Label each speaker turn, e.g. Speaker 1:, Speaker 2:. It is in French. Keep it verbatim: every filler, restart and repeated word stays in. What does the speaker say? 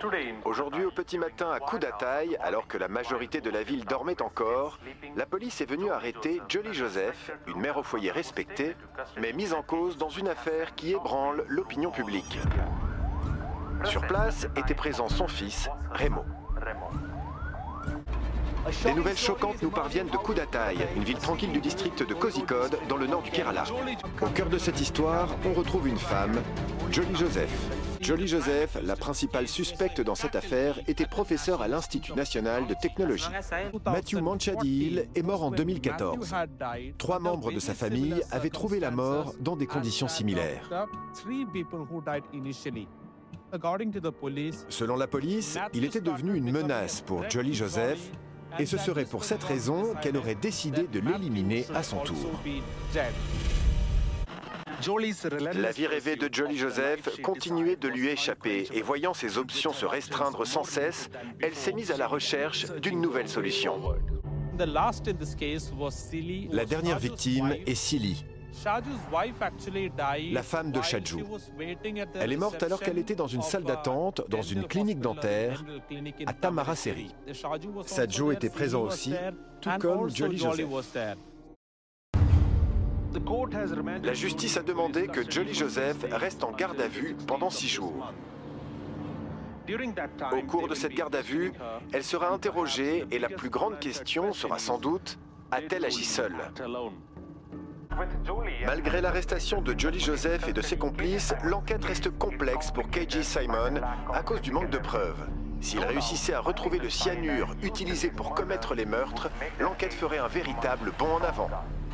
Speaker 1: Aujourd'hui au petit matin à Kudai, alors que la majorité de la ville dormait encore, la police est venue arrêter Jolly Joseph, une mère au foyer respectée, mais mise en cause dans une affaire qui ébranle l'opinion publique. Sur place était présent son fils, Remo. Des nouvelles choquantes nous parviennent de Kudai, une ville tranquille du district de Kozhikode, dans le nord du Kerala. Au cœur de cette histoire, on retrouve une femme, Jolly Joseph. Jolly Joseph, la principale suspecte dans cette affaire, était professeur à l'Institut national de technologie. Matthew Manchadil est mort en deux mille quatorze. Trois membres de sa famille avaient trouvé la mort dans des conditions similaires. Selon la police, il était devenu une menace pour Jolly Joseph, et ce serait pour cette raison qu'elle aurait décidé de l'éliminer à son tour. La vie rêvée de Jolly Joseph continuait de lui échapper et voyant ses options se restreindre sans cesse, elle s'est mise à la recherche d'une nouvelle solution. La dernière victime est Silly, la femme de Shaju. Elle est morte alors qu'elle était dans une salle d'attente dans une clinique dentaire à Tamarassery. Shaju était présent aussi, tout comme Jolly Joseph. La justice a demandé que Jolly Joseph reste en garde à vue pendant six jours. Au cours de cette garde à vue, elle sera interrogée et la plus grande question sera sans doute, a-t-elle agi seule ? Malgré l'arrestation de Jolly Joseph et de ses complices, l'enquête reste complexe pour K J Simon à cause du manque de preuves. S'il réussissait à retrouver le cyanure utilisé pour commettre les meurtres, l'enquête ferait un véritable bond en avant.